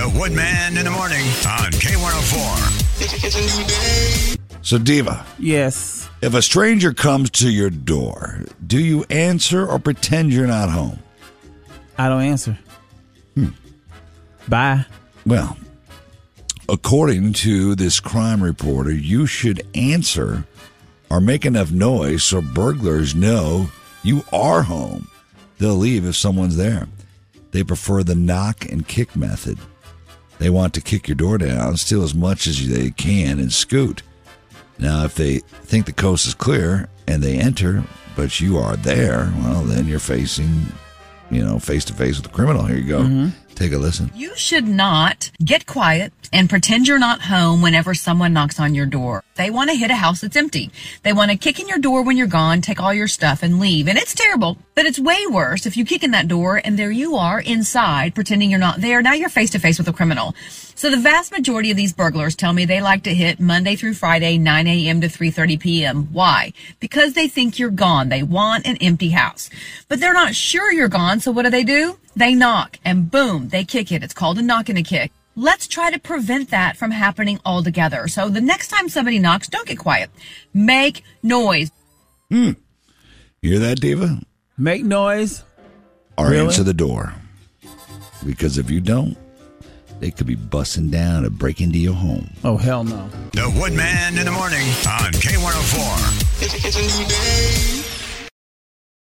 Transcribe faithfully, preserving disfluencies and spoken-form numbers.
The Woodman in the morning on K one oh four. It's a new day. So, Diva. Yes. If a stranger comes to your door, do you answer or pretend you're not home? I don't answer. Hmm. Bye. Well, according to this crime reporter, you should answer or make enough noise so burglars know you are home. They'll leave if someone's there. They prefer the knock and kick method. They want to kick your door down, steal as much as they can, and scoot. Now, if they think the coast is clear and they enter, but you are there, well, then you're facing, you know, face-to-face with the criminal. Here you go. Mm-hmm. Take a listen. You should not get quiet and pretend you're not home whenever someone knocks on your door. They want to hit a house that's empty. They want to kick in your door when you're gone, take all your stuff, and leave. And it's terrible, but it's way worse if you kick in that door and there you are inside pretending you're not there. Now you're face-to-face with a criminal. So the vast majority of these burglars tell me they like to hit Monday through Friday, nine a.m. to three thirty p.m. Why? Because they think you're gone. They want an empty house. But they're not sure you're gone, so what do they do? They knock, and boom, they kick it. It's called a knock and a kick. Let's try to prevent that from happening altogether. So the next time somebody knocks, don't get quiet. Make noise. Hmm. You hear that, Diva? Make noise. Or Really? answer the door. Because if you don't, they could be busting down and break into your home. Oh, hell no. The Woodman in the morning on K one oh four. It's a new day.